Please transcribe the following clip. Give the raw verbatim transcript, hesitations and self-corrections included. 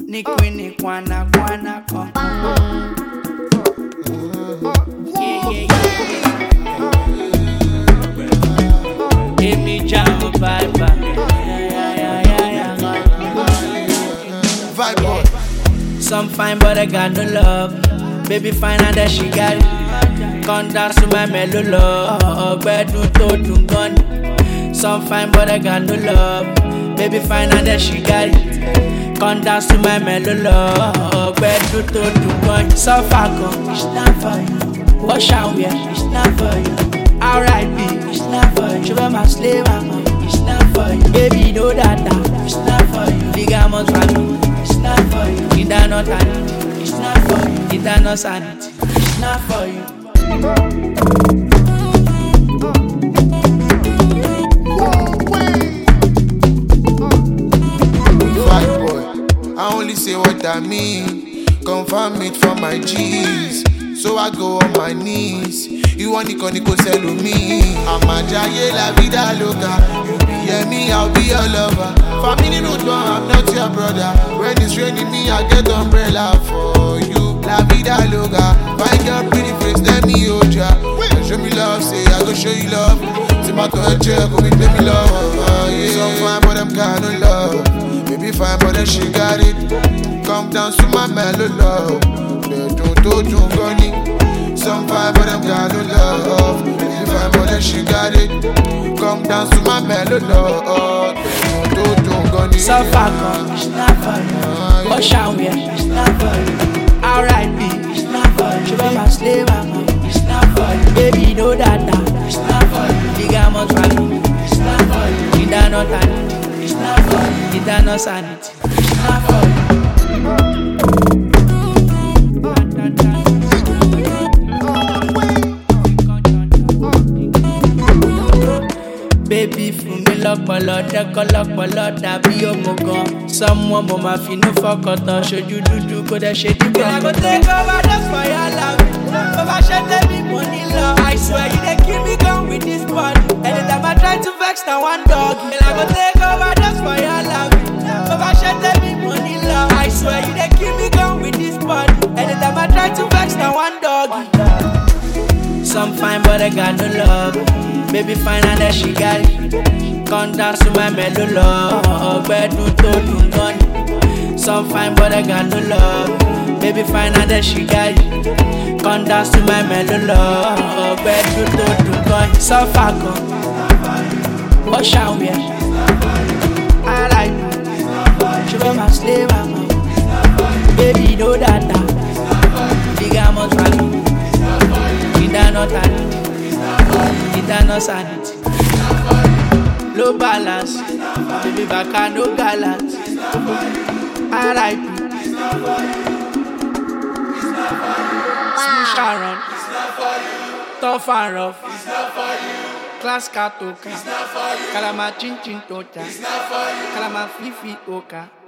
Ni queen kwana kwana kon. Yeah yeah yeah. Give me jam vibe. Yeah yeah yeah yeah. Vibe boy. Some fine but I got no love. Baby fine and that she got it. Come dance to my mellow love. Bedu to do gun. Some fine but I got no love. Baby fine and that she got it. Come dance to my mellow love. Bedu to do gun. So far gone, it's not for you. Wash out here, it's not for you. Alright, baby, it's not for you. Sugar my slave, mama, it's not for you. Baby, know that that, it's not for you. Ligamos value, it's not for you. It not sanity, it's not for you. It not sanity, it's not for you. Vibe boy. I only say what I mean. Confirm it from my G's. So I go on my knees. You want Nico Nico sell me. I'm a jaye la vida loca. You be hear me, I'll be your lover. Family no don't, I'm not your brother. When it's raining me, I get umbrella for you. La vida loca. Find your pretty face, let me hold ya. Show me love, say I go show you love. Tomato and check, go with me love. Uh, yeah. Some fine but them got no love. Baby fine but then she got it. Come down to my mellow love. Don't do do gunny. Some fine but them got no love. Baby fine but then she got it. Come down to my mellow love. Don't do do gunny. So far gone, it's not for you. Wash out here, it's not for you. Alright, baby, it's not for you. Sugar my slave, mama, it's not for you. Baby, know that that, it's not for you. Ligamos value, it's not for you. It not sanity, it's not for you. It not sanity, it's not for you. Baby fún mi lọ́pọlọ dẹ́kọ́ lọ́pọlọ dàbí òmùgọ̀. Someone mo ma fi inú fọkàntán ṣojú dúdú kó dẹ́ ṣe dígbà. I go take over just for your love. Bó bá ṣe tẹ́mi mo ní lọ. I swear you dey kill me gun with this body. Anytime I try to vex na one dog. I go take over just for your love. Bó bá ṣe tẹ́mi mo ní lọ. I swear you dey kill me gun with this body. Anytime I try to vex na one dog. Some fine but I got no love. Baby fine and that she got it. Come dance to my mellow love. Bedu to do gun. Some fine but I got no love. Baby fine and that she got it. Come dance to my mellow love. Bedu to do gun. So far gone. Wash out here. I like it. Sugar my slave, mama. Baby know that that. Ligamos value. It not sanity. It not sanity. Low balance. Baby back no gallant. I like it. Smooth Sharon. Tough and rough. Class katoka. Kalama chin chin tota. Kalama fifi oka.